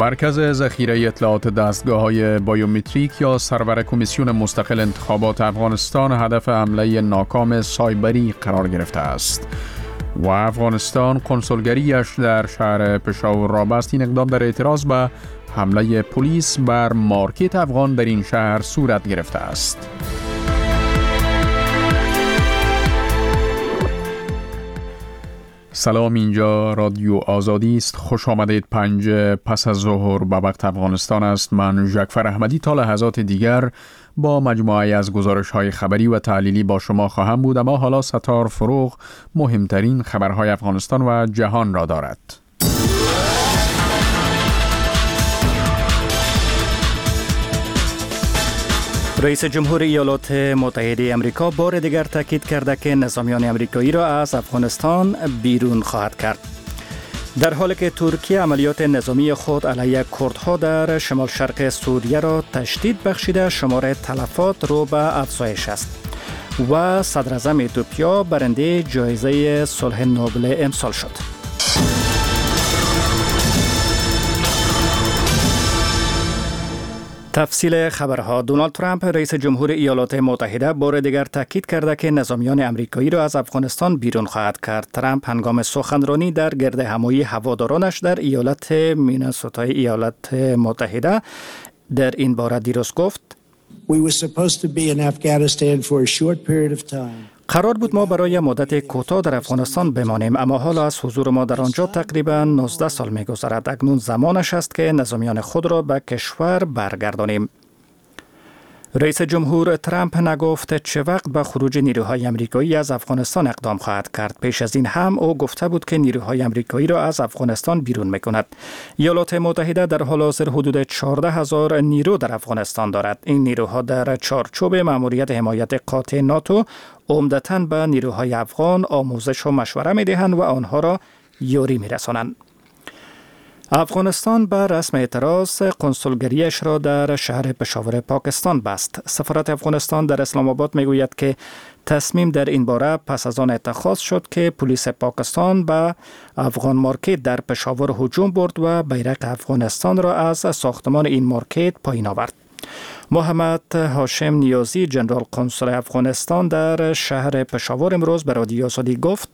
مرکز ذخیره اطلاعات دستگاه‌های بایومتریک یا سرور کمیسیون مستقل انتخابات افغانستان هدف حمله ناکام سایبری قرار گرفته است و افغانستان کنسولگریش در شهر پشاور را بست. این اقدام در اعتراض به حمله پلیس بر مارکت افغان در این شهر صورت گرفته است. سلام، اینجا رادیو آزادی است. خوش آمدید. 5 پس از ظهر به وقت افغانستان است. من ژکفر احمدی تا لحظات دیگر با مجموعه از گزارش‌های خبری و تحلیلی با شما خواهم بود، اما حالا ستار فروغ مهمترین خبرهای افغانستان و جهان را دارد. رئیس جمهور ایالات متحده آمریکا بار دیگر تاکید کرده که نظامیان آمریکایی را از افغانستان بیرون خواهد کرد. در حالی که ترکیه عملیات نظامی خود علیه کردها در شمال شرق سوریه را تشدید بخشیده، شمار تلفات رو به افزایش است و صدراعظم اتیوپیا برنده جایزه صلح نوبل امسال شد. تفصیل خبرها. دونالد ترامپ رئیس جمهور ایالات متحده بار دیگر تاکید کرده که نظامیان آمریکایی را از افغانستان بیرون خواهد کرد. ترامپ هنگام سخنرانی در گرد همایی هوادارانش در ایالت مینسوتای ایالات متحده در این باره دیروز گفت: We were supposed to be in Afghanistan for a short period of time. قرار بود ما برای مدت کوتاه در افغانستان بمانیم، اما حالا از حضور ما در آنجا تقریبا 19 سال می‌گذرد. اکنون زمانش است که نظامیان خود را به کشور برگردانیم. رئیس جمهور ترامپ نگفت چه وقت به خروج نیروهای آمریکایی از افغانستان اقدام خواهد کرد. پیش از این هم او گفته بود که نیروهای آمریکایی را از افغانستان بیرون می‌کند. ایالات متحده در حال حاضر حدود 14,000 نیرو در افغانستان دارد. این نیروها در چارچوب مأموریت حمایت قاطع ناتو عمدتاً به نیروهای افغان آموزش و مشوره می‌دهند و آنها را یاری می‌رسانند. افغانستان به رسم اعتراض کنسولگریش را در شهر پشاور پاکستان بست. سفارت افغانستان در اسلام آباد میگوید که تصمیم در این باره پس از آن اتخاذ شد که پلیس پاکستان به افغان مارکت در پشاور هجوم برد و بیرق افغانستان را از ساختمان این مارکت پایین آورد. محمد هاشم نیازی، جنرال کنسول افغانستان در شهر پشاور، امروز به رادیو آزادی گفت: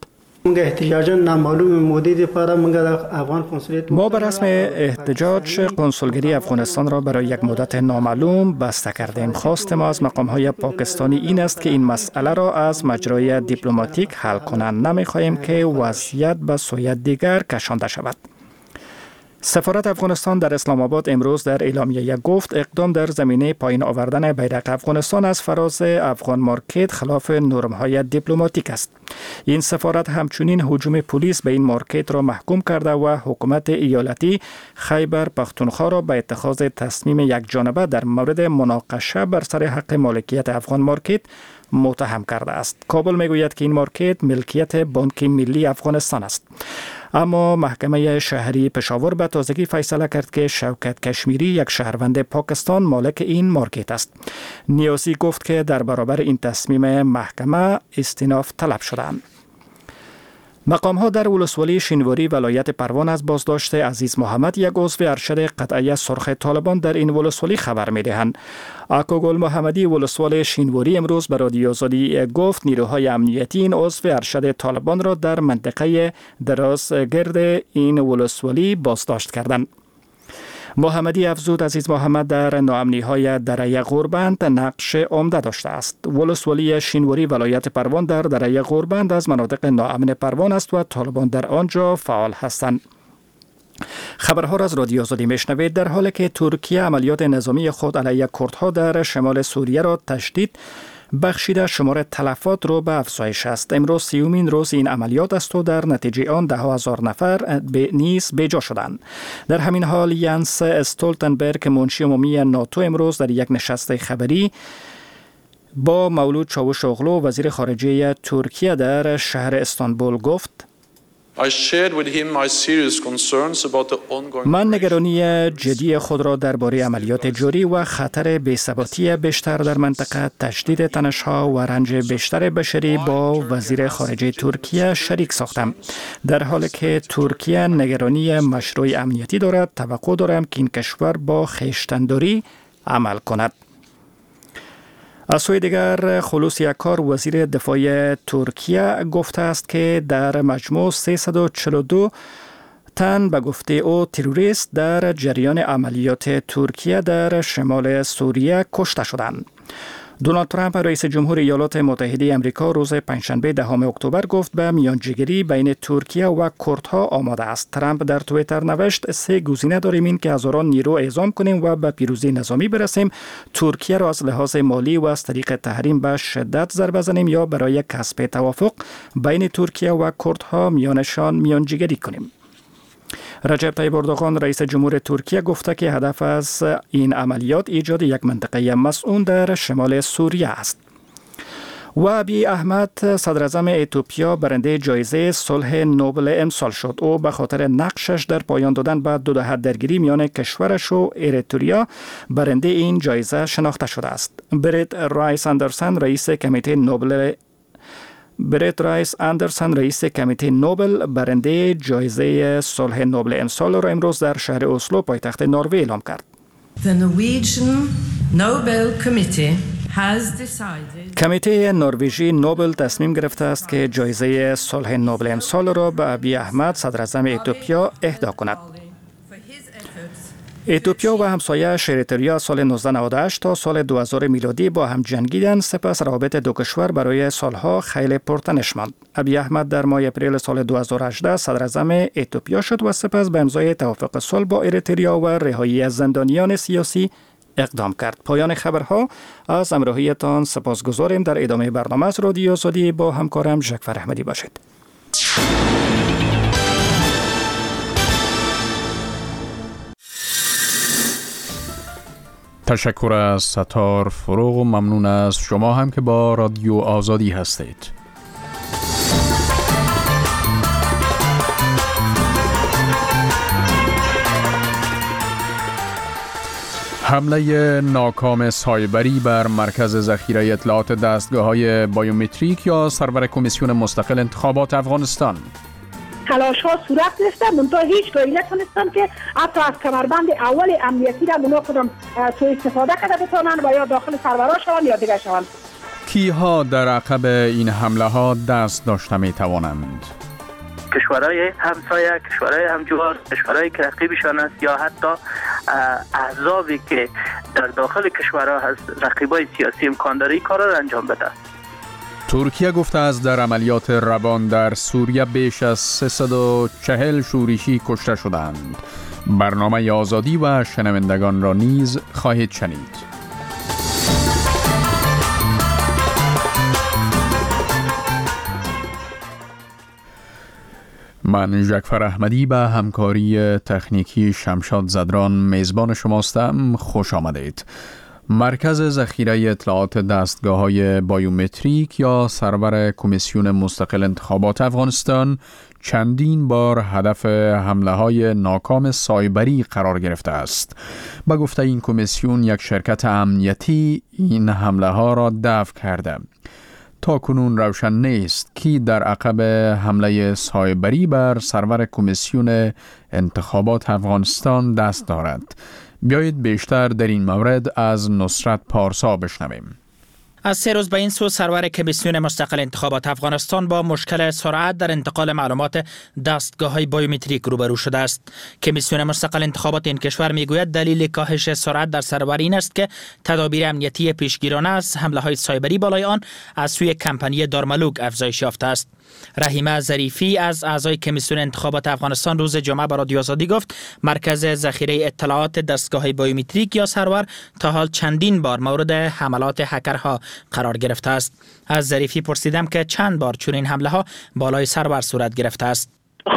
ما به رسم احتجاج کنسولگری افغانستان را برای یک مدت نامعلوم بسته کردیم. خواست ما از مقام‌های پاکستانی این است که این مسئله را از مجرای دیپلماتیک حل کنند. نمی‌خواهیم که وضعیت به سوی دیگر کشانده شود. سفارت افغانستان در اسلام آباد امروز در اعلامیه گفت اقدام در زمینه پایین آوردن بیرق افغانستان از فراز افغان مارکت خلاف نرم‌های دیپلماتیک است. این سفارت همچنین هجوم پلیس به این مارکت را محکوم کرده و حکومت ایالتی خیبر پختونخوا را به اتخاذ تصمیم یکجانبه در مورد مناقشه بر سر حق مالکیت افغان مارکت متهم کرده است. کابل میگوید که این مارکت ملکیت بانک ملی افغانستان است. اما محکمه شهری پشاور به تازگی فیصله کرد که شوکت کشمیری، یک شهروند پاکستان، مالک این مارکت است. نیازی گفت که در برابر این تصمیم محکمه استیناف طلب شدند. مقام‌ها در ولسوالی شینواری ولایت پروان از بازداشت عزیز محمد، یک عضو ارشد قطعه سرخ طالبان در این ولسوالی خبر می‌دهند. آکوگل محمدی ولسوال شینواری امروز به رادیو آزادی گفت نیروهای امنیتی این عضو ارشد طالبان را در منطقه درازگرد این ولسوالی بازداشت کردند. محمدی افزود عزیز محمد در ناامنی‌های دره غوربند نقش عمده داشته است. ولسوالی شینواری ولایت پروان در دره غوربند از مناطق ناامن پروان است و طالبان در آنجا فعال هستند. خبرها را از رادیو آزادی میشنوید. در حالی که ترکیه عملیات نظامی خود علیه کردها در شمال سوریه را تشدید بخشیده، شمار تلفات رو به افزایش است. امروز 30مین روز این عملیات است و در نتیجه آن 10,000 نفر نیز بیجا شدند. در همین حال ینس استولتنبرگ، منشی عمومی ناتو، امروز در یک نشست خبری با مولود چاوشوغلو، وزیر خارجه ترکیه، در شهر استانبول گفت: من نگرانی جدی خود را درباره عملیات جوری و خطر بی‌ثباتی بیشتر در منطقه، تشدید تنش‌ها و رنج بیشتر بشری با وزیر خارجه ترکیه شریک ساختم. در حالی که ترکیه نگرانی مشروع امنیتی دارد، توقع دارم که این کشور با خویشتن‌داری عمل کند. از سوی دیگر خلوص یکار وزیر دفاع ترکیه گفته است که در مجموع 342 تن به گفته او تروریست در جریان عملیات ترکیه در شمال سوریه کشته شدند. دونالد ترامپ رئیس جمهور ایالات متحده آمریکا روز پنجشنبه 10 اکتبر گفت به میانجیگری بین ترکیه و کردها آماده است. ترامپ در توییتر نوشت: 3 گزینه داریم، این که هزاران نیرو اعزام کنیم و به پیروزی نظامی برسیم، ترکیه را از لحاظ مالی و از طریق تحریم به شدت ضربه بزنیم، یا برای کسب توافق بین ترکیه و کردها میانشان میانجیگری کنیم. رجب طیب اردوغان رئیس جمهور ترکیه گفته که هدف از این عملیات ایجاد یک منطقه مسئول در شمال سوریه است. و ابی احمد صدر اعظم اتیوپیا برنده جایزه صلح نوبل امسال شد. او به خاطر نقشش در پایان دادن به 2 دهه درگیری میان کشورش و اریتریا برنده این جایزه شناخته شده است. برت رایس اندرسن رئیس کمیته نوبل برنده جایزه صلح نوبل امسال را امروز در شهر اسلو پایتخت نروژ اعلام کرد. کمیته نروژی نوبل تصمیم گرفته است که جایزه صلح نوبل امسال را به ابی احمد صدر اعظم اتیوپیا اهدا کند. اتیوپیا و همسایه‌اش اریتریا سال 1998 تا سال 2000 میلادی با هم جنگیدند. سپس روابط دو کشور برای سالها خیلی پرتنش ماند. ابی احمد در ماه اپریل سال 2018 صدر اعظم اتیوپیا شد و سپس به امضای توافق صلح با اریتریا و رهایی از زندانیان سیاسی اقدام کرد. پایان خبرها. از همراهیتان سپاسگزاریم. در ادامه برنامه از رادیو آزادی با همکارم ژکفر احمدی باشید. تشکر از ستار فروغ و ممنون از شما هم که با رادیو آزادی هستید. حمله ناکام سایبری بر مرکز ذخیره اطلاعات دستگاه‌های بایومتریک یا سرور کمیسیون مستقل انتخابات افغانستان. تلاش ها صورت گرفته، منتها هیچگاهی نتونستن که حتی از کمربند اول امنیتی را اونا خودم سوء استفاده کرده بتونن و یا داخل سرورها شوند یا دیگه شوند. کیها در عقب این حمله ها دست داشته می توانند؟ کشورهای همسایه، کشورهای همجوار، کشورهایی که رقیبشان است یا حتی احزابی که در داخل کشورها هست، رقیبای سیاسی امکان داره این کارا را انجام بده. ترکیه گفته است در عملیات روان در سوریه بیش از 340 شورشی کشته شدند. برنامه آزادی و شنوندگان را نیز خواهید شنید. من ژکفر احمدی به همکاری تکنیکی شمشاد زدران میزبان شماستم. خوش آمدید. مرکز ذخیره اطلاعات دستگاه‌های بایومتریک یا سرور کمیسیون مستقل انتخابات افغانستان چندین بار هدف حمله‌های ناکام سایبری قرار گرفته است. به گفته این کمیسیون یک شرکت امنیتی این حمله‌ها را دفع کرده. تا کنون روشن نیست کی در عقب حمله سایبری بر سرور کمیسیون انتخابات افغانستان دست دارد. بیایید بیشتر در این مورد از نصرت پارسا بشنویم. از 3 روز به این سو سرور کمیسیون مستقل انتخابات افغانستان با مشکل سرعت در انتقال معلومات دستگاه‌های بایومتریک روبرو شده است. کمیسیون مستقل انتخابات این کشور میگوید دلیل کاهش سرعت در سرور این است که تدابیر امنیتی پیشگیرانه از حمله‌های سایبری بالای آن از سوی کمپانی دارملوک افزایش یافته است. رحیمه ظریفی از اعضای کمیسیون انتخابات افغانستان روز جمعه به رادیو آزادی گفت مرکز ذخیره اطلاعات دستگاه‌های بایومتریک یا سرور تا حال چندین بار مورد حملات هکرها قرار گرفته است. از ظریفی پرسیدم که چند بار چنین حمله ها بالای سرور صورت گرفته است. خب این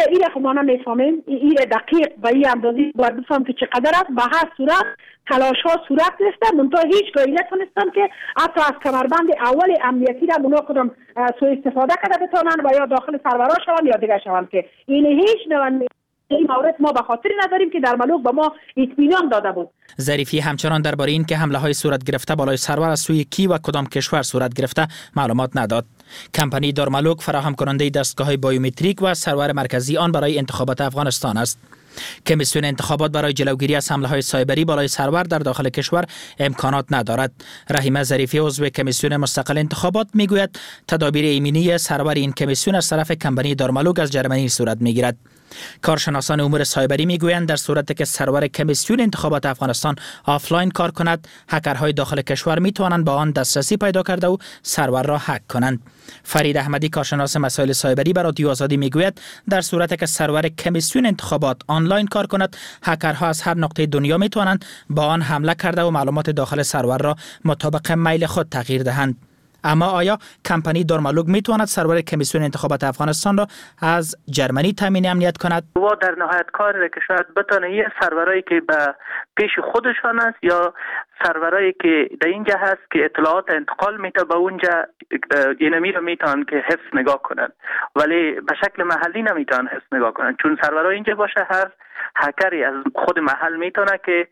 ایره خب ما نمیفهمیم، ایره دقیق به این اندازه باید بفهم که چقدر است. به هر صورت تلاش ها صورت گرفته، منتها هیچگاه نتونستن که حتی از کمربند اول امنیتی را اونا خودم سوء استفاده کرده بتونن و یا داخل سرورها شوند یا دیگه شوند، که این هیچ نوع این مورد ما به خاطر نداریم که در ملوک به ما اطمینان داده بود. ظریفی همچنان درباره این که حمله های صورت گرفته بالای سرور از سوی کی و کدام کشور صورت گرفته معلومات نداد. کمپانی دارملوک فراهم کننده دستگاه بایومتریک و سرور مرکزی آن برای انتخابات افغانستان است. کمیسیون انتخابات برای جلوگیری از حمله‌های سایبری بالای سرور در داخل کشور امکانات ندارد. رحیمه ظریفی عضو کمیسیون مستقل انتخابات میگوید تدابیر ایمنی سرور این کمیسیون از طرف کمپانی دارملوک از جرمنی صورت میگیرد. کارشناسان امور سایبری میگویند در صورتی که سرور کمیسیون انتخابات افغانستان آفلاین کار کند، هکرهای داخل کشور میتوانند به آن دسترسی پیدا کرده و سرور را هک کنند. فرید احمدی کارشناس مسائل سایبری بر رادیو آزادی میگوید در صورتی که سرور کمیسیون انتخابات آنلاین کار کند، هکرها از هر نقطه دنیا میتوانند با آن حمله کرده و معلومات داخل سرور را مطابق میل خود تغییر دهند. اما آیا کمپانی دارملوک میتواند سرور کمیسیون انتخابات افغانستان را از جرمنی تامین امنیت کند؟ و در نهایت کاری که شاید بتونه یه سرورایی که به پیش خودشان است یا سرورایی که در اینجا هست که اطلاعات انتقال میته به اونجا، اینمی رو میتونن که حفظ نگاه کنن، ولی به شکل محلی نمیتونن حفظ نگاه کنن، چون سرورای اینجا باشه هر هکری از خود محل میتونه که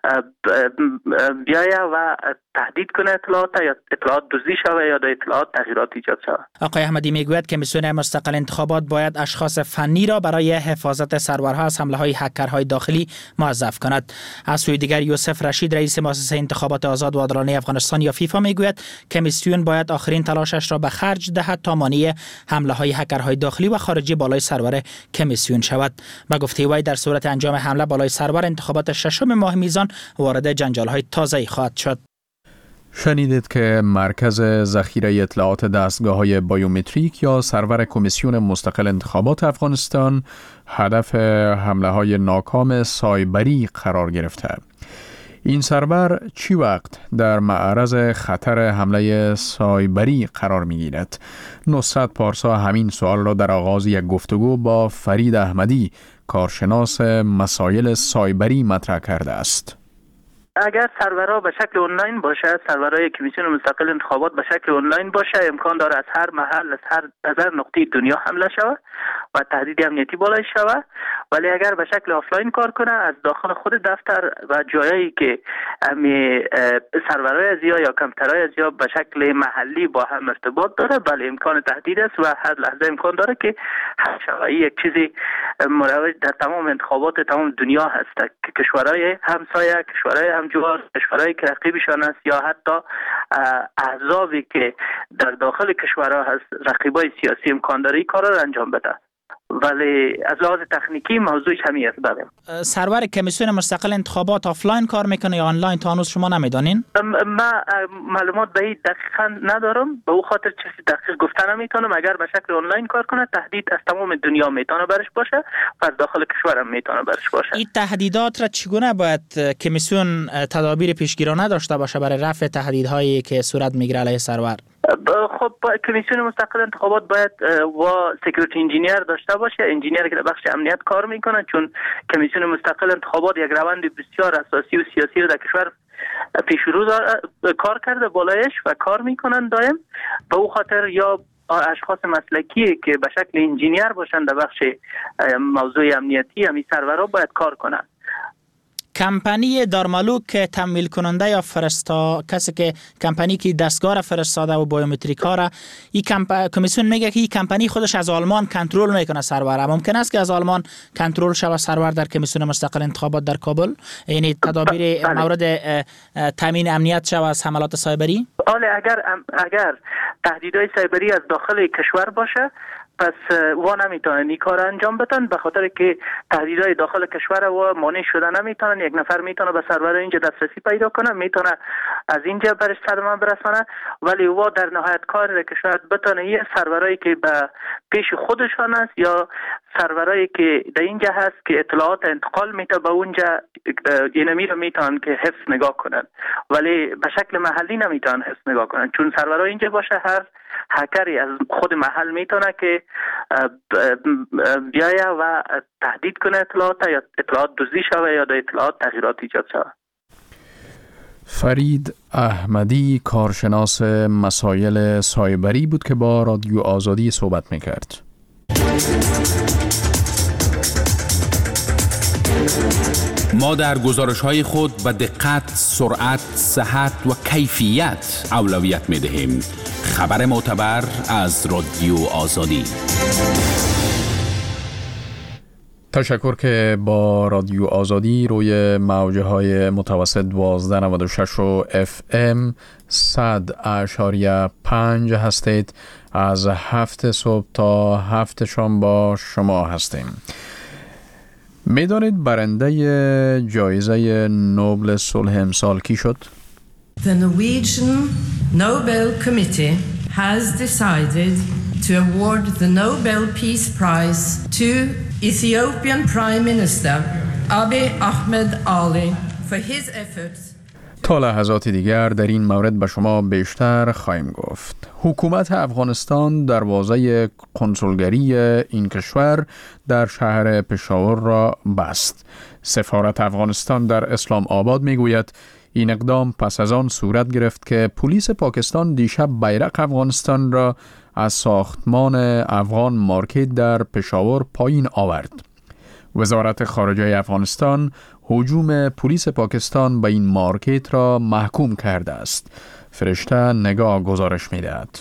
بیایه و تهدید کنه اطلاعات یا اطلاعات دزدی شوه یا در اطلاعات تغییرات ایجاد شوه. آقای احمدی میگوید کمیسیون مستقل انتخابات باید اشخاص فنی را برای حفاظت سرورها از حمله‌های هکرهای داخلی موظف کند. از سوی دیگر یوسف رشید رئیس مؤسسه انتخابات آزاد و عادلانه افغانستان یا فیفا میگوید کمیسیون باید آخرین تلاشش را به خرج دهد تا مانع حمله‌های هکرهای داخلی و خارجی بالای سرور کمیسیون شود. با گفته وی در صورت انجام حمله بالای سرور انتخابات ششم ماه میزان وارد جنجال‌های تازه‌ای خواهد شد. شنیدید که مرکز ذخیره اطلاعات دستگاه‌های بایومتریک یا سرور کمیسیون مستقل انتخابات افغانستان هدف حمله‌های ناکام سایبری قرار گرفته. این سرور چی وقت در معرض خطر حمله سایبری قرار می‌گیرد؟ نصرت پارسا همین سوال را در آغاز یک گفتگو با فرید احمدی کارشناس مسائل سایبری مطرح کرده است. اگر سرورها به شکل آنلاین باشه، سرورهای کمیسیون مستقل انتخابات به شکل آنلاین باشه، امکان داره از هر محل از هر نقطه دنیا حمله شود و تهدید امنیتی بالای شود. ولی اگر به شکل آفلاین کار کنه، از داخل خود دفتر و جایی که سرورهای از یا کامپیوترهای از به شکل محلی با هم ارتباط داره، بله امکان تهدید است و هر لحظه امکان داره که حل شود. یک چیزی مروج در تمام انتخابات تمام دنیا هست که کشورهای همسایه، کشورهای همجوار، کشورهایی که رقیبشان است یا حتی احزابی که در داخل کشورها هست رقیبای سیاسی امکان داره این کار را انجام بده. ولی از لحاظ تکنیکی موضوعش همین است. بله. سرور کمیسیون مستقل انتخابات آفلاین کار میکنه یا آنلاین؟ تا هنوز شما نمیدانین؟ ما معلومات به این دقیقا ندارم، به او خاطر چیزی دقیق گفتن نمیتونم. اگر به شکل آنلاین کار کنه تهدید از تمام دنیا میتونه برش باشه و از داخل کشور هم میتونه برش باشه. این تهدیدات را چگونه باید کمیسیون تدابیر پیشگیرانه داشته باشه برای رفع تهدیدهایی که صورت میگیره علیه سرور؟ خب کمیسیون مستقل انتخابات باید و سکیوریتی انجینیر داشته باشه، انجینیر که در بخش امنیت کار میکنه، چون کمیسیون مستقل انتخابات یک روند بسیار اساسی و سیاسی رو در کشور پیش رو کار کرده بالایش و کار میکنن دائم. به او خاطر یا اشخاص مسلکی که به شکل انجینیر باشن در بخش موضوع امنیتی همین سرورها باید کار کنن. کمپانی دارملوک تمویل کننده یا کسی که کمپانی که دستگاه را فرستاده و بایومتریک ها را، این کمیسیون میگه که این کمپانی خودش از آلمان کنترل میکنه سرور. ممکن است که از آلمان کنترل شود سرور در کمیسیون مستقل انتخابات در کابل؟ یعنی تدابیر مورد تامین امنیت شود از حملات سایبری؟ اگر تهدیدهای سایبری از داخل کشور باشه، پس وا نمیتونن این کار انجام بدن، به خاطر که تهدیدهای داخل کشور و مانع شده نمیتونن. یک نفر میتونه به سرور اینجا دسترسی پیدا کنه، میتونه از اینجا برش صدمه برسانه، ولی وا در نهایت کار که شاید بتونه یه سرورایی که به پیش خودشان است یا سرورایی که در اینجا هست که اطلاعات انتقال میته به اونجا، اینمی رو میتونن که حفظ نگاه کنن، ولی به شکل محلی نمیتونن حفظ نگاه کنن، چون سرورها اینجا باشه هر هکری از خود محل میتونه که بیایه و تهدید کنه اطلاعات یا اطلاعات دزدی شوه یا در اطلاعات تغییرات ایجاد شوه. فرید احمدی کارشناس مسائل سایبری بود که با رادیو آزادی صحبت میکرد. ما در گزارش‌های خود به دقت، سرعت، صحت و کیفیت اولویت می‌دهیم. خبر معتبر از رادیو آزادی. تشکر که با رادیو آزادی روی موج‌های متوسط 1296 و FM 100.5 هستید. از 7 صبح تا 7 شام با شما هستیم. میدانید برنده جایزه نوبل صلح امسال کی شد؟ The Norwegian Nobel Committee has decided to award the Nobel Peace Prize to Ethiopian Prime Minister Abiy Ahmed Ali for his efforts. تا لحظات دیگر در این مورد به شما بیشتر خواهیم گفت. حکومت افغانستان دروازه کنسولگری این کشور در شهر پشاور را بست. سفارت افغانستان در اسلام آباد میگوید این اقدام پس از آن صورت گرفت که پلیس پاکستان دیشب بیرق افغانستان را از ساختمان افغان مارکت در پشاور پایین آورد. وزارت خارجه افغانستان هجوم پلیس پاکستان به این مارکت را محکوم کرده است. فرشته نگاه گزارش می‌دهد.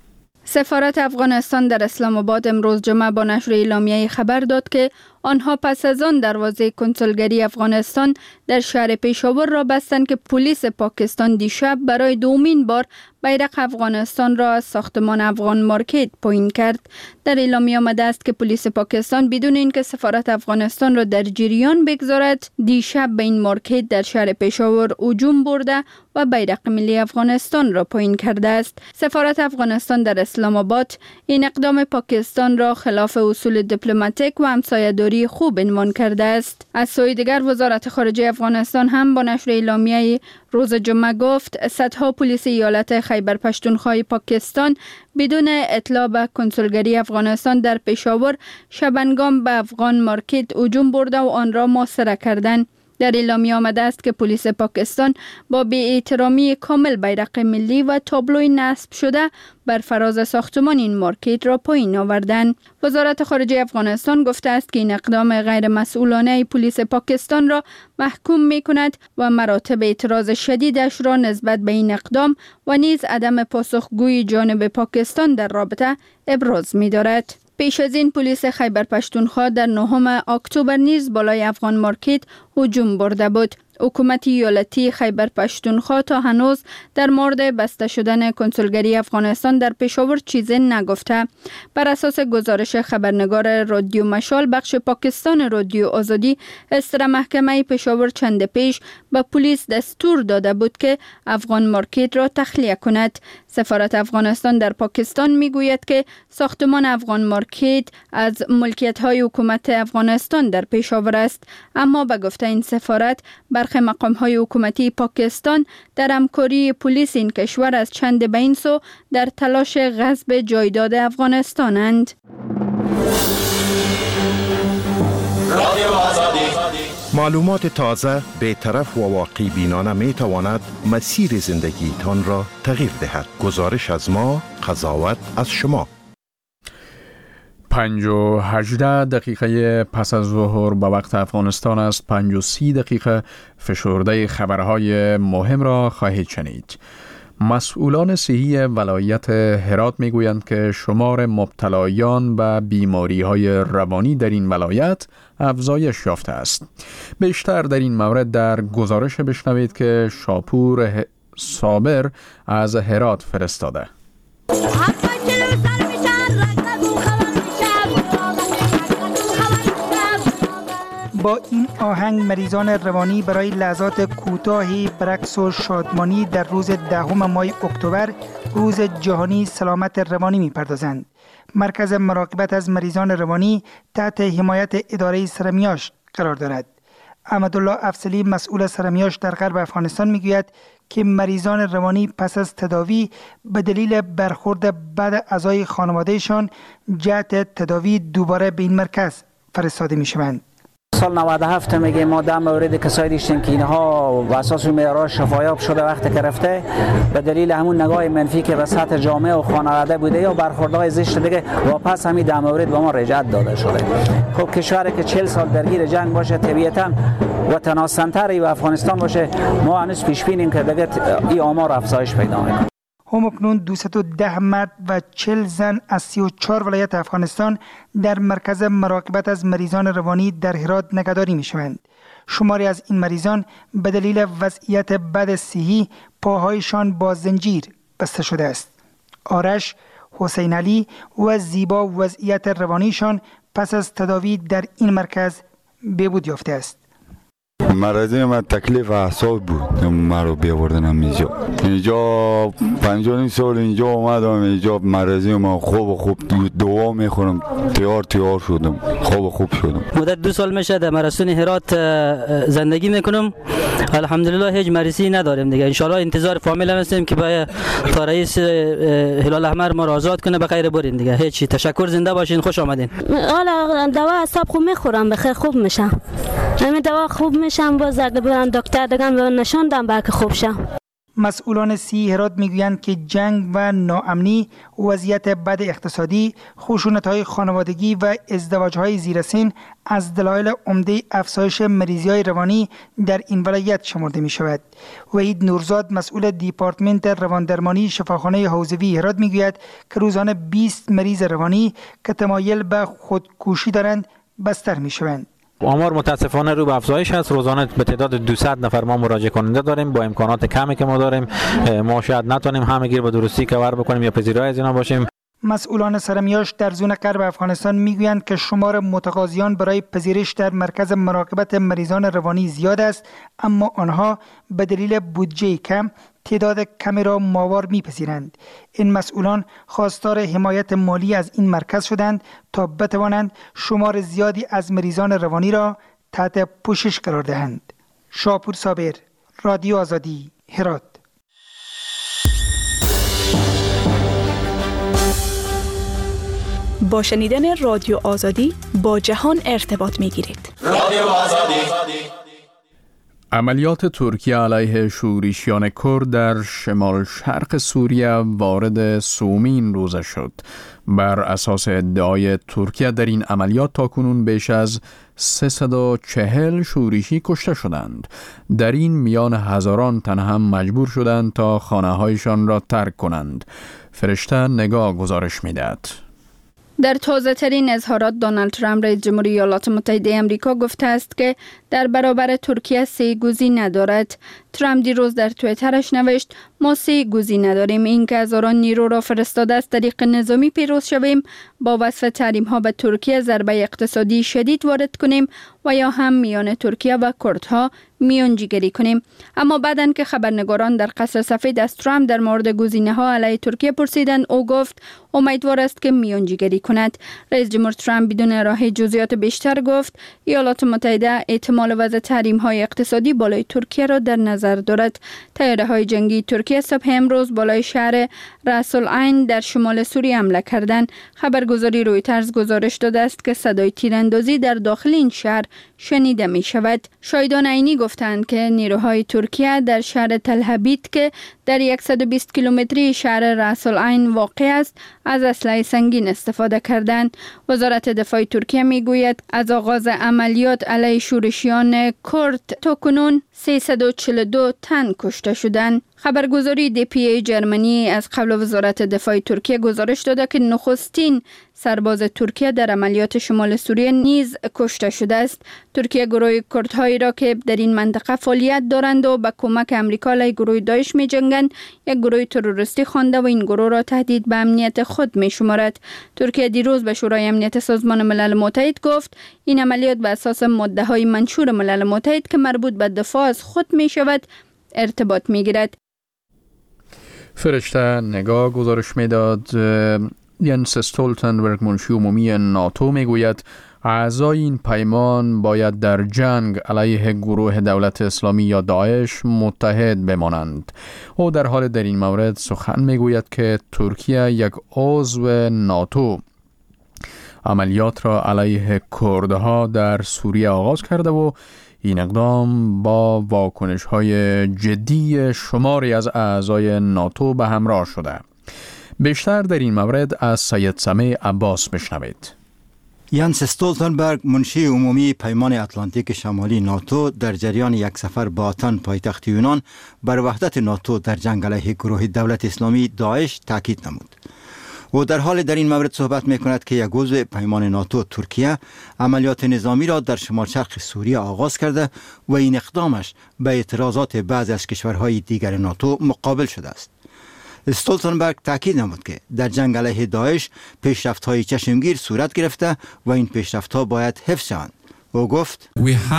سفارت افغانستان در اسلام آباد امروز جمعه با نشر اعلامیه خبر داد که آنها پس از آن دروازه کنسولگری افغانستان در شهر پشاور را بستند که پلیس پاکستان دیشب برای دومین بار بیرق افغانستان را از ساختمان افغان مارکت پایین کرد. در اعلامیه آمده است که پلیس پاکستان بدون اینکه سفارت افغانستان را در جریان بگذارد دیشب به این مارکت در شهر پشاور هجوم برده و بیرق ملی افغانستان را پایین کرده است. سفارت افغانستان در اسلام آباد این اقدام پاکستان را خلاف اصول دیپلماتیک و همسایه‌داری خوب عنوان کرده است. از سوی دیگر وزارت خارجه افغانستان هم با نشر اعلامیه روز جمعه گفت صدها پلیس ایالت خیبر پشتونخوا پاکستان بدون اطلاع به کنسولگری افغانستان در پشاور شبنگام به افغان مارکت هجوم برده و آن را محاصره کردند. در اعلامیه آمده است که پلیس پاکستان با بی‌احترامی کامل بیرق ملی و تابلوی نصب شده بر فراز ساختمان این مارکت را پایین آوردند. وزارت خارجه افغانستان گفته است که این اقدام غیر مسئولانه پلیس پاکستان را محکوم می کند و مراتب اعتراض شدیدش را نسبت به این اقدام و نیز عدم پاسخگویی جانب پاکستان در رابطه ابراز می دارد. پیش از این پلیس خیبر پشتونخوا در 9 اکتبر نیز بالای افغان مارکت هجوم برده بود. حکومت ایالتی خیبر پشتونخوا تا هنوز در مورد بسته شدن کنسولگری افغانستان در پشاور چیزی نگفته. بر اساس گزارش خبرنگار رادیو مشال بخش پاکستان رادیو آزادی، استر محکمه پشاور چند پیش به پلیس دستور داده بود که افغان مارکت را تخلیه کند. سفارت افغانستان در پاکستان میگوید که ساختمان افغان مارکت از ملکیت‌های حکومت افغانستان در پشاور است، اما به گفته این سفارت برخی مقام‌های حکومتی پاکستان در همکاری پلیس این کشور از چند به این سو در تلاش غصب جایداد افغانستانند. معلومات تازه، بی‌طرف و واقع بینانه می تواند مسیر زندگی تان را تغییر دهد. گزارش از ما، قضاوت از شما. 5:18 پس از ظهر به وقت افغانستان است. 5:30 فشرده خبرهای مهم را خواهید شنید. مسئولان صحی ولایت هرات میگویند که شمار مبتلایان به بیماری‌های روانی در این ولایت افزایش یافته است. بیشتر در این مورد در گزارش بشنوید که شاپور صابر از هرات فرستاده. با این آهنگ مریضان روانی برای لحظات کوتاهی برقص و شادمانی در روز 10 ماه اکتبر، روز جهانی سلامت روانی می‌پردازند. مرکز مراقبت از مریضان روانی تحت حمایت اداره سرمیاش قرار دارد. احمدالله افضلی مسئول سرمیاش در غرب افغانستان میگوید که مریضان روانی پس از تداوی به دلیل برخورد بد اعضای خانوادهشان جهت تداوی دوباره به این مرکز فرستاده میشوند. سال 97 میگه ما در مورد کسایی داشتیم که اینها و اساس معیارها شفایاب شده وقتی که رفته به دلیل همون نگاه منفی که به سطح جامعه و خانواده بوده یا برخوردهای زشت دیگه واپس همین در مورد به ما رجعت داده شده. خب کشوری که 40 سال درگیر جنگ باشه طبیعتاً و تناسنتری و افغانستان باشه ما هنوز پیش بینیم که دیگه این آمار افزایش پیدا میکنه. همکنون 210 مرد و 40 زن از 34 ولایت افغانستان در مرکز مراقبت از مریضان روانی در هرات نگهداری می شوند. شماری از این مریضان به دلیل وضعیت بد صحی پاهایشان با زنجیر بسته شده است. آرش، حسین علی و زیبا وضعیت روانیشان پس از تداوی در این مرکز بهبود یافته است. مرضی من تکلیف اعصاب بود، من رو بیاوردنم اینجا 50 سال اینجا اومدم، اینجا مرضی من خوب دوا میخورم، تیار شدم، خوب شدم. مدت 2 سال میشه در مراسم هرات زندگی میکنم، الحمدلله هیچ مریضی نداریم دیگه. انشالله انتظار فامیل هستیم که با تا رئیس هلال احمر ما را آزاد کنه به خیر برین دیگه. هیچی، تشکر، زنده باشین، خوش آمدین. حالا دوا اعصاب خوب میخورم بخیر خوب میشم، همین دوا خوب میشم، باز برم دکتر دیگه نشون دم بلکه خوب شم. مسئولان سی هرات میگویند که جنگ و ناامنی، وضعیت بد اقتصادی، خشونت‌های خانوادگی و ازدواج‌های زیرسن از دلایل عمده افزایش مریضی‌های روانی در این ولایت شمرده می‌شود. وحید نورزاد مسئول دیپارتمنت رواندرمانی شفاخانه حوزوی هرات میگوید که روزانه 20 مریض روانی که تمایل به خودکشی دارند بستر می‌شوند. آمار متاسفانه رو به افزایش هست. روزانه به تعداد 200 نفر ما مراجعه کننده داریم. با امکانات کمی که ما داریم ما شاید نتونیم همگی به درستی کور بکنیم یا پذیرای از اینا باشیم. مسئولان سرمیاش در زون غرب افغانستان میگویند که شمار متقاضیان برای پذیرش در مرکز مراقبت مریضان روانی زیاد است، اما آنها به دلیل بودجه کم تعداد کمی را ماوار میپذیرند. این مسئولان خواستار حمایت مالی از این مرکز شدند تا بتوانند شمار زیادی از مریضان روانی را تحت پوشش قرار دهند. شاپور صابر، رادیو آزادی، هرات. با شنیدن رادیو آزادی با جهان ارتباط میگیرید. رادیو آزادی. عملیات ترکیه علیه شورشیان کرد در شمال شرق سوریه وارد سومین روزه شد. بر اساس ادعای ترکیه در این عملیات تاکنون بیش از 340 شورشی کشته شدند. در این میان هزاران تن هم مجبور شدند تا خانه‌هایشان را ترک کنند. فرشته نگاه گزارش می‌دهد. در تازه ترین اظهارات دونالد ترامپ رئیس جمهوری ایالات متحده آمریکا گفته است که در برابر ترکیه 3 گزینه ندارد. ترامپ دیروز در توییترش نوشت ما 3 گزینه نداریم، این که هزاران نیرو را فرستاده از طریق نظامی پیروز شویم، با وصف تحریم ها به ترکیه ضربه اقتصادی شدید وارد کنیم و یا هم میان ترکیه و کردها میانجیگری کنیم. اما بعدن که خبرنگاران در قصر سفید از ترامپ در مورد گزینه ها علیه ترکیه پرسیدند، او گفت امیدوار است که میانجیگری کند. رئیس جمهور ترامپ بدون ارائه جزئیات بیشتر گفت ایالات متحده احتمال وضع تحریم های اقتصادی بالای ترکیه را در نظر دارد. طیاره های جنگی ترکیه صبح امروز بالای شهر راس العین در شمال سوریه حمله کردند. خبرگزاری رویترز گزارش داده است که صدای تیراندازی در داخل این شهر شنیده می شود. شاهدان عینی گفتند که نیروهای ترکیه در شهر تل ابیب که در 120 کیلومتری شهر راس العین واقع است از اسلحه سنگین استفاده کردند. وزارت دفاع ترکیه می گوید از آغاز عملیات علیه شورشیان کرد تا کنون 342 تن کشته شدند. خبرگزاری DPA جرمنی از قبل وزارت دفاع ترکیه گزارش داده که نخستین سرباز ترکیه در عملیات شمال سوریه نیز کشته شده است. ترکیه گروه کردهایی را که در این منطقه فعالیت دارند و با کمک آمریکا علیه گروه داعش می جنگند یک گروه تروریستی خوانده و این گروه را تهدید به امنیت خود می شمارد. ترکیه دیروز به شورای امنیت سازمان ملل متحد گفت این عملیات به اساس ماده‌های منشور ملل متحد که مربوط به دفاع از خود می شود ارتباط می گیرد. فرشته نگاه گزارش میداد. ینس استولتنبرگ منشی عمومی ناتو میگوید اعضای این پیمان باید در جنگ علیه گروه دولت اسلامی یا داعش متحد بمانند. او در حال در این مورد سخن میگوید که ترکیه یک عضو ناتو عملیات را علیه کردها در سوریه آغاز کرده و این اقدام با واکنش‌های جدی شماری از اعضای ناتو به همراه شده. بیشتر در این مورد از سید سمیع عباس بشنوید. یانس استولتنبرگ، منشی عمومی پیمان اتلانتیک شمالی ناتو، در جریان یک سفر به آتن پایتخت یونان بر وحدت ناتو در جنگ علیه گروه دولت اسلامی داعش تاکید نمود. او در حال در این مورد صحبت می کند که یک عضو پیمان ناتو ترکیه عملیات نظامی را در شمال شرق سوریه آغاز کرده و این اقدامش به اعتراضات بعضی از کشورهای دیگر ناتو مقابل شده است. استولتنبرگ تاکید نمود که در جنگ علیه داعش پیشرفت‌های چشمگیر صورت گرفته و این پیشرفت‌ها باید حفظ شوند. او گفت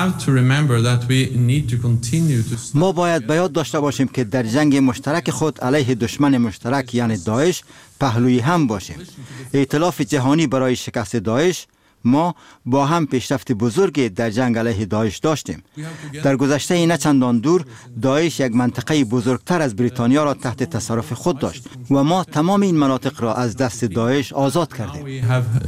ما باید به یاد داشته باشیم که در جنگ مشترک خود علیه دشمن مشترک یعنی داعش پهلوی هم باشیم. ائتلاف جهانی برای شکست داعش، ما با هم پیشرفت بزرگی در جنگ علیه داعش داشتیم. در گذشته نه چندان دور داعش یک منطقه بزرگتر از بریتانیا را تحت تصرف خود داشت و ما تمام این مناطق را از دست داعش آزاد کردیم.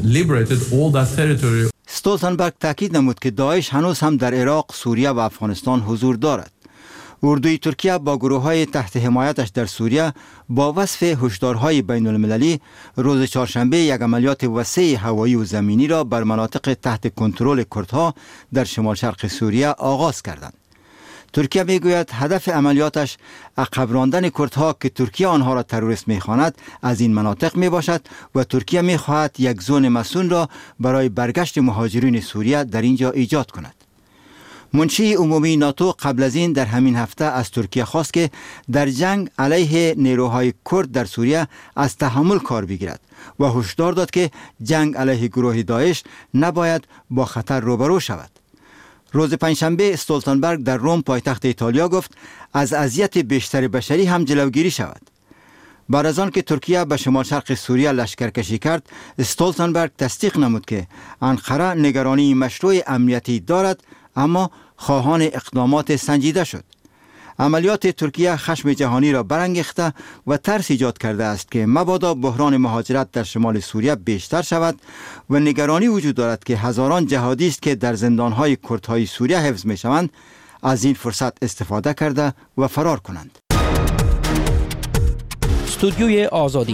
استولتنبرگ تاکید نمود که داعش هنوز هم در عراق، سوریه و افغانستان حضور دارد. اردوی ترکیه با گروه‌های تحت حمایتش در سوریه با وصف هشدارهای بین المللی روز چهارشنبه یک عملیات وسیع هوایی و زمینی را بر مناطق تحت کنترل کردها در شمال شرق سوریه آغاز کردند. ترکیه میگوید هدف عملیاتش عقب راندن کردها که ترکیه آنها را تروریست میخواند از این مناطق میباشد و ترکیه میخواهد یک زون مسون را برای برگشت مهاجرین سوریه در اینجا ایجاد کند. منشی عمومی ناتو قبل از این در همین هفته از ترکیه خواست که در جنگ علیه نیروهای کرد در سوریه از تحمل کار بگیرد و هشدار داد که جنگ علیه گروه داعش نباید با خطر روبرو شود. روز پنجشنبه استولتنبرگ در روم پایتخت ایتالیا گفت از اذیت بیشتر بشری هم جلوگیری شود. بعد از آن که ترکیه به شمال شرق سوریه لشکرکشی کرد، استولتنبرگ تصدیق نمود که انقره نگرانی مشروع امنیتی دارد اما خواهان اقدامات سنجیده شد. عملیات ترکیه خشم جهانی را برانگیخته و ترس ایجاد کرده است که مبادا بحران مهاجرت در شمال سوریه بیشتر شود و نگرانی وجود دارد که هزاران جهادیست که در زندانهای کردهای سوریه حفظ می شوند از این فرصت استفاده کرده و فرار کنند. استودیوی آزادی.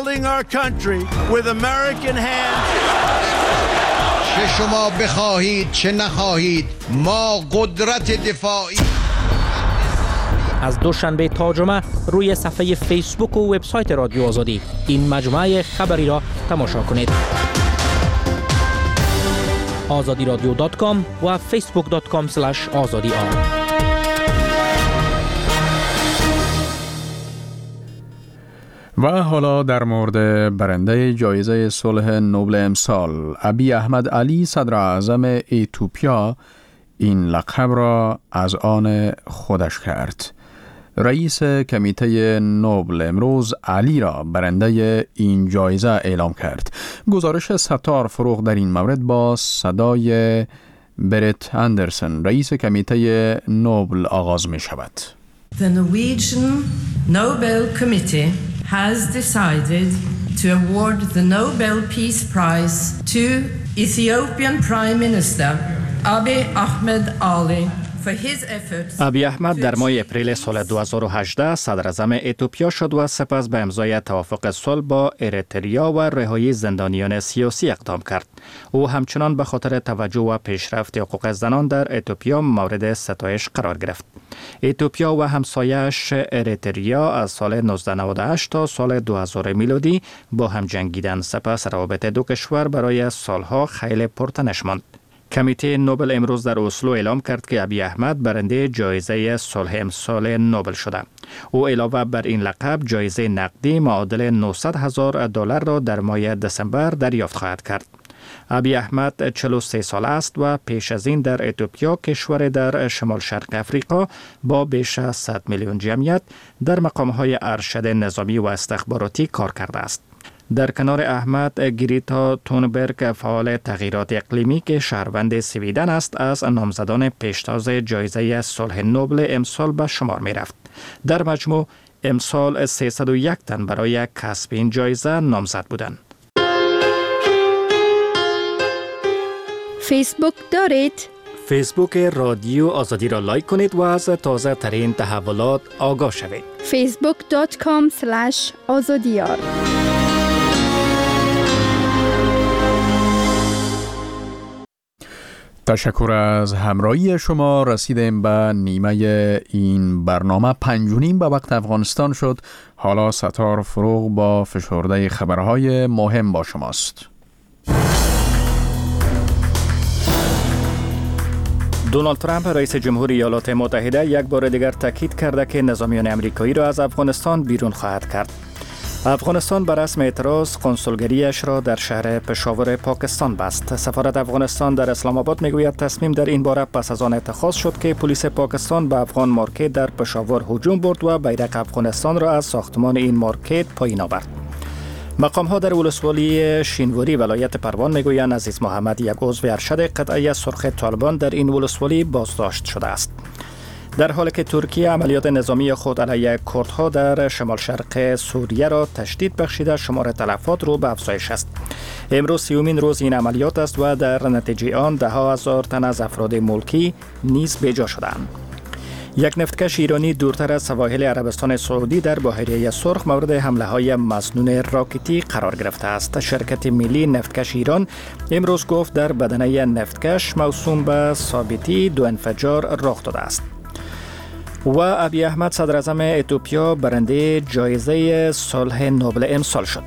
چه شما بخواهید چه نخواهید ما قدرت دفاعی. از دوشنبه تا جمعه روی صفحه فیسبوک و وبسایت رادیو آزادی این مجموعه خبری را تماشا کنید. azadiradio.com و facebook.com/azadi. و حالا در مورد برنده جایزه صلح نوبل امسال ابی احمد علی صدر اعظم ایتوپیا این لقب را از آن خودش کرد. رئیس کمیته نوبل امروز علی را برنده این جایزه اعلام کرد. گزارش ستار فروغ در این مورد با صدای برت اندرسن رئیس کمیته نوبل آغاز می شود. The Norwegian Nobel Committee has decided to award the Nobel Peace Prize to Ethiopian Prime Minister Abiy Ahmed Ali. ابی احمد در ماه اپریل سال 2018 صدر اعظم ایتوپیا شد و سپس به امضای توافق صلح با اریتریا و رهایی زندانیان سیاسی اقدام کرد. او همچنان به خاطر توجه و پیشرفت حقوق زنان در ایتوپیا مورد ستایش قرار گرفت. ایتوپیا و همسایه‌اش اریتریا از سال 1998 تا سال 2000 میلادی با هم جنگیدند. سپس روابط دو کشور برای سالها خیلی پرتنش ماند. کمیته نوبل امروز در اسلو اعلام کرد که ابی احمد برنده جایزه صلح امسال نوبل شده. او علاوه بر این لقب جایزه نقدی معادل $900,000 را در ماه دسامبر دریافت خواهد کرد. ابی احمد 43 سال است و پیش از این در اتیوپیا کشور در شمال شرق افریقا با بیش از 100 میلیون جمعیت در مقام‌های ارشد نظامی و استخباراتی کار کرده است. در کنار احمد، گریتا تونبرگ فعال تغییرات اقلیمی که شهروند سویدن است از نامزدان پیشتاز جایزه صلح نوبل امسال به شمار می رفت. در مجموع امسال 301 تن برای کسب این جایزه نامزد بودند. فیسبوک دارید؟ فیسبوک رادیو آزادی را لایک کنید و از تازه ترین تحولات آگاه شوید. facebook.com/azadiyar. تشکر از همراهی شما. رسیدیم به نیمه این برنامه. 5:30 به وقت افغانستان شد. حالا ستار فروغ با فشرده خبرهای مهم با شماست. دونالد ترامپ رئیس جمهور ایالات متحده یک بار دیگر تاکید کرده که نظامیان امریکایی را از افغانستان بیرون خواهد کرد. افغانستان بر رسم اعتراض قنسولگریش را در شهر پشاور پاکستان بست. سفارت افغانستان در اسلام آباد میگوید تصمیم در این باره پس از آن اتخاذ شد که پلیس پاکستان به افغان مارکت در پشاور هجوم برد و بیرق افغانستان را از ساختمان این مارکت پایین آورد. مقام ها در ولسوالی شینواری ولایت پروان میگویند عزیز محمد، یک عضو ارشد قطعه سرخ طالبان در این ولسوالی بازداشت شده است. در حالی که ترکیه عملیات نظامی خود علیه کردها در شمال شرق سوریه را تشدید بخشیده، شمار تلفات رو به افزایش است. امروز 30مین روز این عملیات است و در نتیجه آن ده ها هزار تن از افراد ملکی نیز بیجا شدند. یک نفتکش ایرانی دورتر از سواحل عربستان سعودی در بحیره سرخ مورد حمله های مسنون راکتی قرار گرفته است. شرکت ملی نفتکش ایران امروز گفت در بدنه نفتکش موسوم به ثابتی 2 انفجار رخ داده است. و ابی احمد صدر اعظم اتیوپیا برنده جایزه صلح نوبل امسال شد.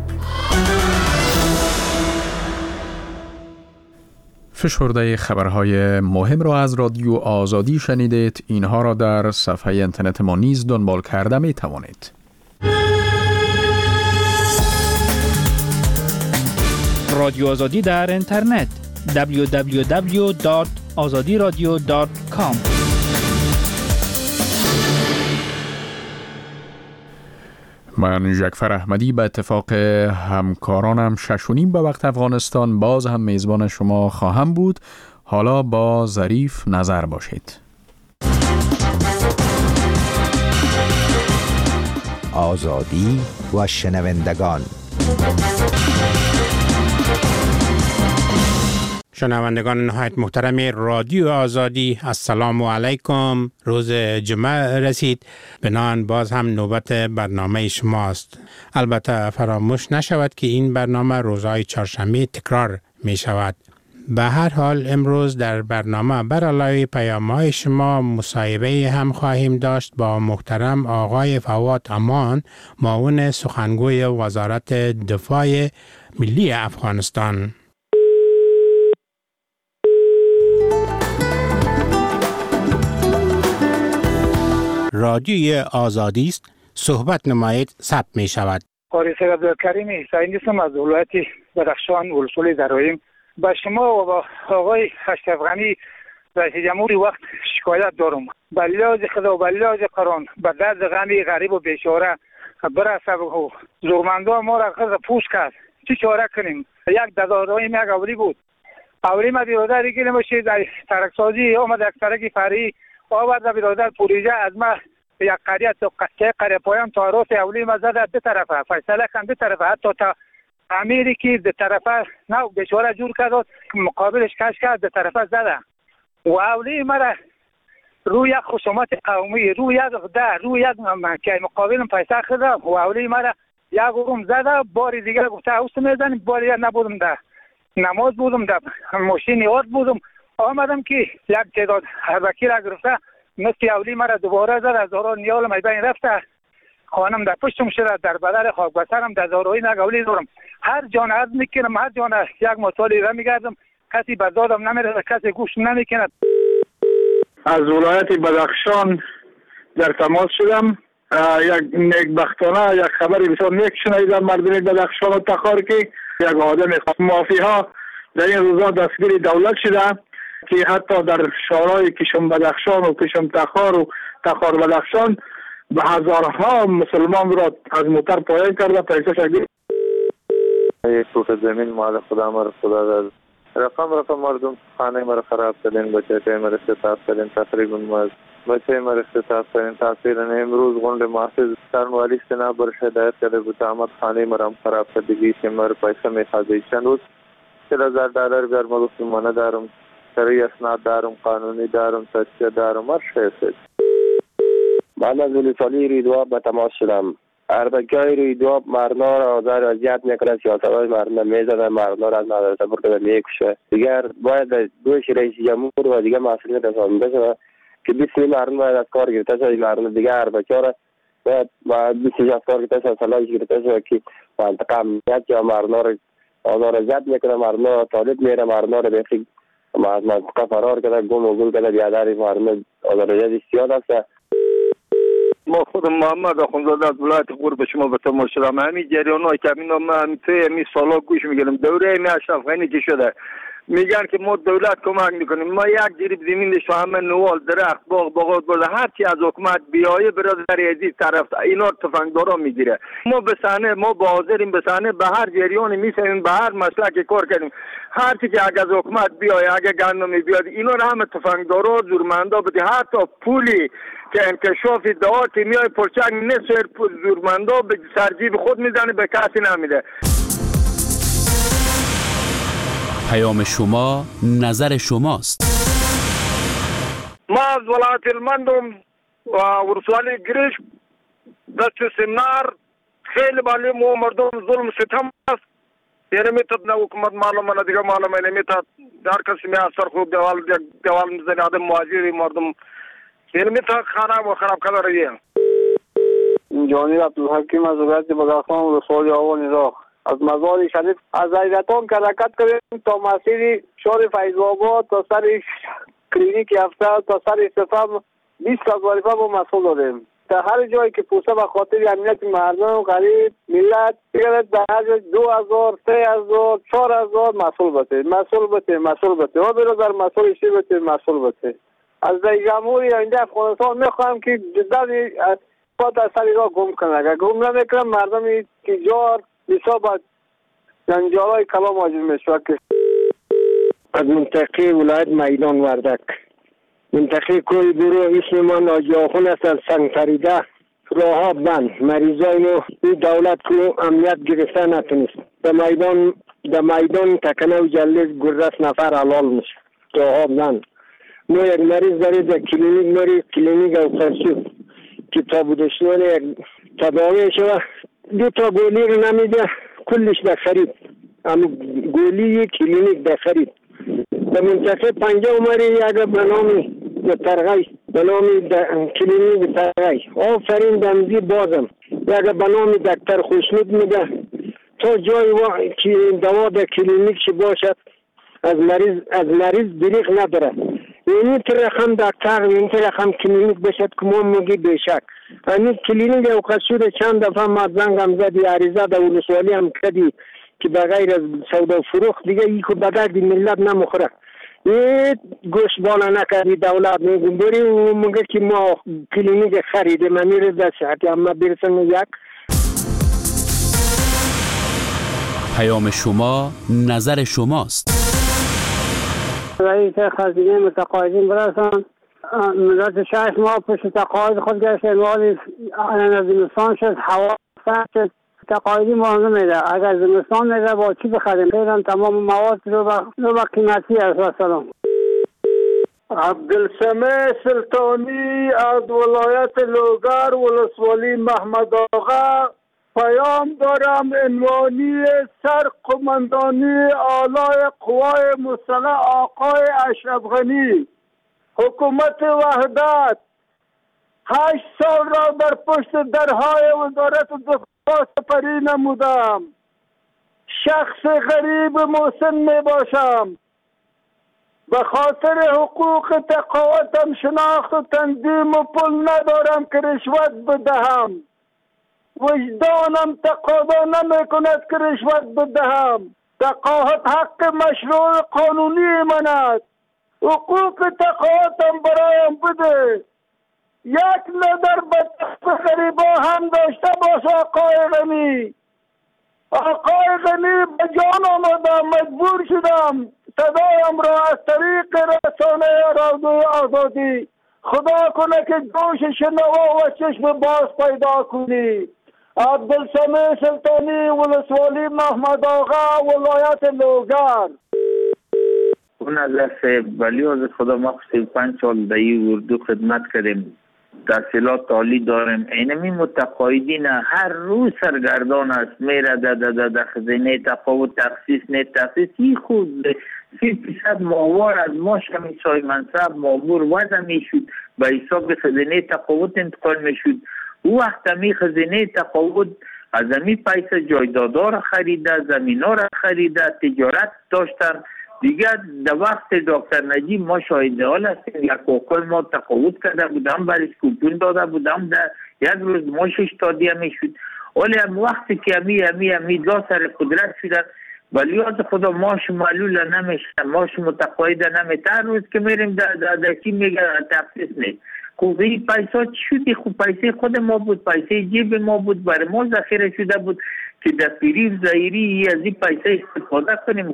فشرده خبرهای مهم را از رادیو آزادی شنیدید. اینها را در صفحه اینترنت ما نیز دنبال کرده می توانید. رادیو آزادی در اینترنت www.azadiradio.com. من جعفر احمدی به اتفاق همکارانم 6:30 به وقت افغانستان باز هم میزبان شما خواهم بود. حالا با ظریف نظر باشید. آزادی و شنوندگان. شنوندگان نهایت محترم رادیو آزادی، السلام علیکم. روز جمعه رسید، بنان باز هم نوبت برنامه شماست. البته فراموش نشود که این برنامه روزهای چهارشنبه تکرار می شود. به هر حال امروز در برنامه بر علاوه پیام‌های شما مصاحبه هم خواهیم داشت با محترم آقای فواد امان، معاون سخنگوی وزارت دفاع ملی افغانستان. رادیوی آزادی است، صحبت نمایید، ثبت می شود. قاری سید عبدالکریم حسینی هستم از ولایت بدخشان ولسوالی زراعیم. با شما و با آقای اشرف غنی رئیس جمهوری وقت شکایت دارم. بلاج خدا و بلاج قرآن به درد غنی غریب و بیچاره برسه و زورمندا ما را خود پوست کرد. چی چاره کنیم؟ یک دزارایی یک اولی بود. اولی ما برادر گیریم باشید در ترکسازی آمد یک ترکی فری آورد برادر پوریجه از ما یک قریه تا قریه پایان تا راست اولی ما زده دو طرفه فیصله کن دو طرفه حتی تا امیری که دو طرفه نه بیچاره جور کرد مقابلش کش کرد دو طرفه زده و اولی مرا روی یک خصومت قومی روی یک مقابلم پیسه خدا و اولی مرا یک روم زده باری دیگه گفته اوست میزنیم باری نبودم ده نماز بودم ده ماشین یاد بودم آمدم که یک تعداد وکیل گرفته مثل اولی مرا دوباره زد از دارا نیال میبین رفته خانم در پشتم شده در بدل خاک بسرم در داروی نگولی دارم هر جان عرض میکنم هر جان یک مطالی را میگردم کسی بردادم نمیره کسی گوش نمیکنه. از ولایت بدخشان در تماس شدم. یک نیکبختانه یک خبری بسیار نیک شنیدم مردم بدخشان و تخار که یک آدم مافی ها در این روزا دستگیر دولت شده که حتی در شهرهای کشم بدخشان و کشم تخار و تخار بدخشان به هزارها مسلمان را از موتر پایین کرده پیسه شدید. یک فوت زمین مال خدا ما خدا داد. رقم مردم خانه ما خراب کردن، بچه ما استتاب کردن، تقریبا ما بچه ما استتاب کردن. تاثیر امروز گوند محافظ سرنوالی سنا بر هدایت کرده بود آمد خانه ما هم خراب کردگی که ما پیسه میخواد چند روز $40,000 بیار ما گفتیم ما ندارم، سری اسناد دارم، قانونی دارم، تصفیه دارم، هر شیء. من از ولسوالی ریدواب به تماس شدم. اربکای ریدواب مردم را آزار اذیت میکنه، سیاست‌های مردم میزنه، مردم را از مدرسه برده میکشه. دیگر باید دوش رئیس جمهور و دیگر مسئولیت رسانده شده که 20 مردم باید از کار گرفته شده. مردم دیگر اربکا را باید 20 از کار گرفته شده، صلاحش گرفته شده که منطقه امنیت یا مردم را آزار اذیت میکنه، مردم را طالب میره، مردم را بخی از منطقه فرار کرده، گم و گل کرده، بیاداری مردم آزار اذیت زیاد است. ما خود محمد اخوندزاده از ولایت غور به شما به تماس شدم. همین جریان‌های که همین توی سالا گوش میگیرم، دوره همین اشرف غنی که شده میگن که ما دولت کمک میکنیم، ما یک جریب زمین داشت همه نوال درخت باغات بوده، هر چی از حکومت بیایه برادر عزیز طرف اینا تفنگدارا میگیره. ما به صحنه ما حاضریم به صحنه به هر جریان میسیم، به هر مسلک کار کنیم. هر چی که اگه از حکومت بیایه، اگه گندمی بیاد، اینا رو همه تفنگدارا زورمندا بده. حتی پولی که انکشاف ادعاات میای پرچنگ نصف زورمندا به سرجیب خود میزنه، به کسی نمیده. پیام شما نظر شماست. ما از ولایت هلمندم و ولسوالی گریش دست سمنار خیلی بالی مو مردم ظلم ستم است. یعنی میتونه حکومت معلومه نه دیگه معلومه نمیتونه در کسی می اثر خوب دیوال میزنه آدم مواجهی مردم یعنی میتونه خراب کردن. جانی عبدالحکیم از ولایت بازرخان ولسوالی آوان عراق. از مزار شریف از ایرتان که حرکت کردیم تا مسیر شهر فیض‌آباد تا سر کلینیک هفته تا سر استفام 20 وظیفه با مسئول دادیم. در هر جایی که پوسته به خاطر امنیت مردم غریب ملت بگرد به هر جای 2000 3000 4000 مسئول بده و برادر مسئول شی بده مسئول بده. از جمهوری آینده افغانستان میخواهم که جدا پاد از سری را گم کنه. اگر گم نمیکنه مردم تجار حساب جنجالای کلام واجب میشه. از منطقه ولایت میدان وردک، منطقه کوی برو اسم من آجاخون است. از سنگ فریده راه ها بند، مریضای نو این دولت کو امنیت گرفته نتونست. در میدان تکنه و جلس گرده نفر حلال میشه. راه ها بند. نو یک مریض داره در کلینیک مری کلینیک او خرسو کتاب دشنان یک تداوی شده 2 گولی رو نمیده، کلش در خرید. اما گولی کلینیک در خرید. در منطقه پنجه اومری یک به نام ترغی، به نام کلینیک ترغی آفرین دمزی بازم یک به نام دکتر خوشنود میده تا جای که دوا در کلینیک باشد از مریض دریغ نداره. این رقم دکتر این رقم کلینیک بشد که ما میگی بشک همین کلینیک او قصور چند دفعه ما زنگم زدی عریضه در ولسوالی هم کردی که بغیر از سودا فروخت دیگه ای که بدرد ملت نمخوره. این گوشت بالا نکردی دولت میگم بری و میگه که ما کلینیک خریده من میره در صحتی اما برسن یک. پیام شما نظر شماست. رئیس خزینه متقاعدین برسان مدت 6 ماه پشت تقاعد خود گشت انوال زمستان شد هوا سرد شد تقاعدی ما نمیده. اگر زمستان میده با چی بخریم؟ خیلی تمام مواد رو با قیمتی است. سلام عبدالسمع سلطانی از ولایت لوگر ولسوالی محمد آقا پیام دارم. عنوانی سرقماندانی اعلی قوای مسلح آقای اشرف غنی حکومت وحدت 8 سال را بر پشت درهای وزارت دفاع سپری نمودم. شخص غریب محسن می باشم. به خاطر حقوق تقاعدم شناخت و تنظیم و پول ندارم که رشوت بدهم. وجدانم تقاضا نمی کند که رشوت بدهم. تقاعد حق مشروع قانونی من است. حقوق تقاعدم برایم بده. یک نظر به غریبا هم داشته باشه آقای غنی. آقای غنی به جان آمدم، مجبور شدم صدایم را از طریق رسانه رادیو آزادی خدا کنه که گوش شنوا و چشم باز پیدا کنی. عبدالسمیع سلطانی، ولسوالی محمد آقا، ولایت لوگر. اون از ولی از خدا ما 35 سال در این اردو خدمت کردیم، تحصیلات عالی داریم. اینمی متقاعدین هر روز سرگردان است، میره در خزینه تفاوت تخصیص نه تخصیص ای خود 30% ماهوار از ماش همی سای منصب مامور وضع میشد به حساب خزینه تفاوت انتقال میشد. او وقت همی خزینه تفاوت از همی پیسه جایدادا را خریده، زمین ها را خریده، تجارت داشتن دیگه. در وقت دکتر نجیب ما شاهد حال هستیم، یک اوکل ما تقاوت کرده بودم، برش کوپون داده بودم، در یک روز ماشش تادیه میشد. ولی هم وقتی که امی لا سر قدرت شدن ولی از خدا ماش معلول نمیشه، ماش متقاعد نمیشه. هر روز که میریم در چی میگه تخصیص نیست. خب این پیسا چی شدی؟ خب پیسه خود ما بود، پیسه جیب ما بود، برای ما ذخیره شده بود که در پیری و ظاهری از این پیسه استفاده کنیم.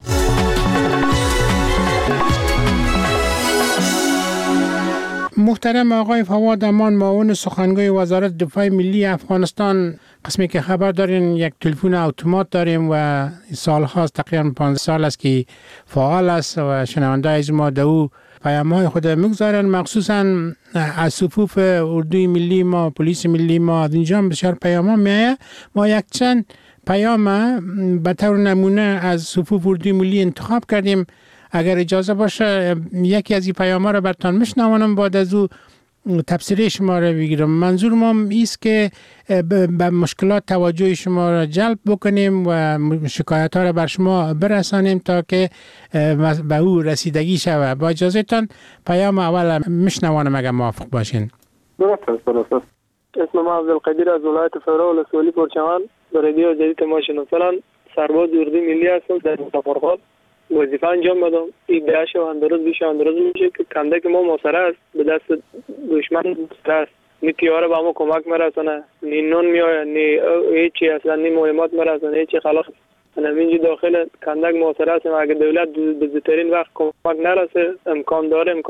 محترم آقای فواد امان، معاون سخنگوی وزارت دفاع ملی افغانستان، قسمی که خبر دارین یک تلفن اتومات داریم و سال هاست، تقریبا 15 سال است که فعال است و شنونده از ما دو پیام های خود میگذارن، مخصوصا از صفوف اردوی ملی ما، پلیس ملی ما، از اینجا بسیار پیام ها میایه. ما یک چند پیام به طور نمونه از صفوف اردوی ملی انتخاب کردیم. اگر اجازه باشه یکی از این پیام ها را براتون میشنوانم، بعد از او تفسیر شما را بگیرم. منظور ما ایست که به مشکلات توجه شما را جلب بکنیم و شکایت ها را بر شما برسانیم تا که به او رسیدگی شود. با اجازه تان پیام اول میشنوانم اگر موافق باشین. درست. اسم ما عبدالقدیر از ولایت فرا ولسوالی پرچمان. در رادیو جدید تماش نوسلان سرباز اردوی ملی هستم، در مظفرآباد وظیفه انجام بدم. این دهش و اندرز بیش اندرز میشه که کندک ما محاصره است، به دست دشمن است. نی تیاره با ما کمک مرسانه، نی نون میآید، نی هیچی اصلا، نی مهمات مرسانه، هیچی خلاص. همینجا داخل کندک محاصره است. اگر دولت به زودترین وقت کمک نرسه امکان داره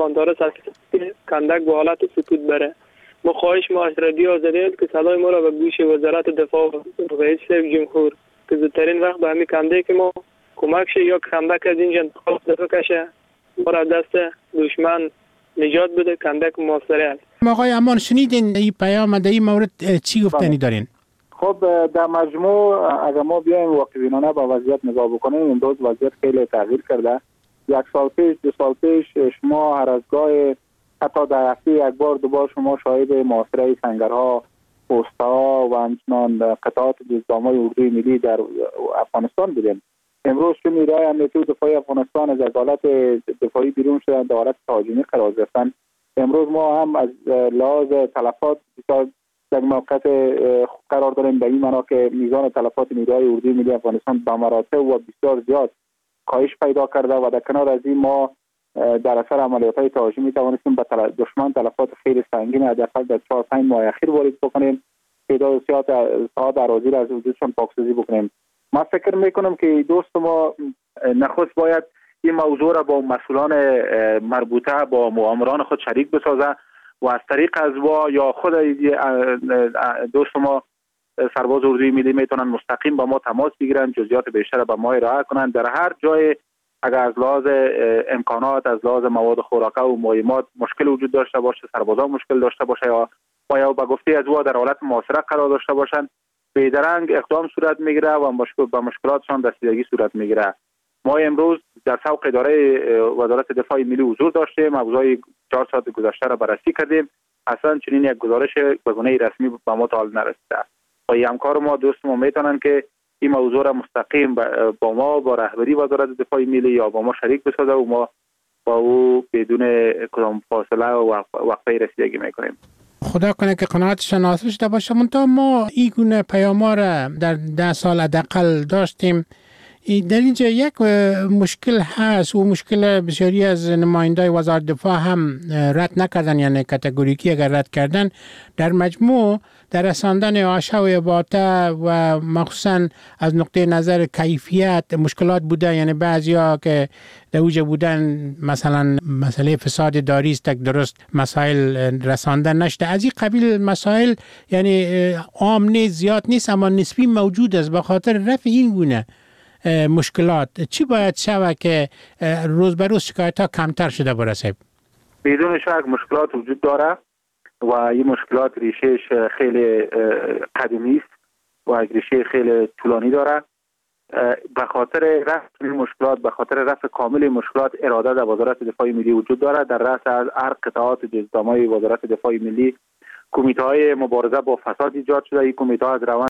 کندک به حالت سکوت بره. ما خواهش ما از رادیو آزادی که صدای ما را به گوش وزارت دفاع رئیس جمهور که زودترین وقت به همین کندک ما کمک شه یا کندک از اینجا انتقال کشه، ما را دست دشمن نجات بده. کندک محاصره است. آقای امان شنیدین این پیام، در این مورد چی گفتنی دارین؟ خب در مجموع اگر ما بیایم واقع‌بینانه با وضعیت نگاه بکنیم، امروز وضعیت خیلی تغییر کرده. 1 سال پیش 2 سال پیش شما هر از گاه حتی در هفته یک بار دو بار شما شاهد محاصره سنگرها، پست‌ها و همچنان قطعات دزدامای اردوی ملی در افغانستان بودیم. امروز که نیروهای امنیتی و دفاعی افغانستان از حالت دفاعی بیرون شدن، در حالت تهاجمی قرار گرفتن. امروز ما هم از لحاظ تلفات در موقعیت قرار داریم، به این معنا که میزان تلفات نیروهای اردوی ملی افغانستان به مراتب و بسیار زیاد کاهش پیدا کرده و در کنار از این ما در اثر عملیات‌های تهاجمی توانستیم به دشمن تلفات خیلی سنگین حداقل در 4-5 ماه اخیر وارد بکنیم، تعداد ساعات اراضی را از وجودشان پاکسازی بکنیم. من فکر میکنم که دوست ما نخست باید این موضوع را با مسئولان مربوطه با مؤامران خود شریک بسازه و از طریق ازوا یا خود دوست ما سرباز اردوی ملی میتونن مستقیم با ما تماس بگیرن، جزئیات بیشتر به ما ارائه کنن. در هر جای اگر از لحاظ امکانات، از لحاظ مواد خوراکه و مایمات مشکل وجود داشته باشه، سربازان مشکل داشته باشه یا به گفته ازوا در حالت محاصره قرار داشته باشن، بیدرنگ اقدام صورت میگیره و به مشکلاتشان رسیدگی صورت میگیره. ما امروز در سوق اداره وزارت دفاع ملی حضور داشتیم، اوضاع 4 ساعت گذشته را بررسی کردیم. اصلا چنین یک گزارش به گونه رسمی به ما تا حال نرسیده. و همکار ما دوست ما میتونن که این موضوع را مستقیم با ما، با رهبری وزارت دفاع ملی یا با ما شریک بسازه و ما با او بدون کدام فاصله و وقفه رسیدگی میکنیم. خدا کنه که قناعتشان حاصل شده باشه. منتها ما این گونه پیام‌ها را در 10 سال حداقل داشتیم. در اینجا یک مشکل هست و مشکل بسیاری از نمایندای وزارت دفاع هم رد نکردن، یعنی کاتگوریکی اگر رد کردن، در مجموع در رساندن آشا و اباطه و مخصوصا از نقطه نظر کیفیت مشکلات بوده. یعنی بعضیا که در اوجه بودن مثلا مسئله فساد داری است درست مسائل رسانده نشده. از این قبیل مسائل یعنی عام نیست، زیاد نیست، اما نسبی موجود است. به خاطر رفع این گونه مشکلات چی باید شود که روز به روز شکایت ها کمتر شده برسه؟ بدون شک مشکلات وجود داره و این مشکلات ریشهش خیلی قدیمی است و ریشه خیلی طولانی داره. به خاطر رفع مشکلات، به خاطر رفع کامل مشکلات، اراده در وزارت دفاع ملی وجود داره. در رأس از هر قطاعات جزدامای وزارت دفاع ملی کمیته های مبارزه با فساد ایجاد شده. این کمیته ها از روند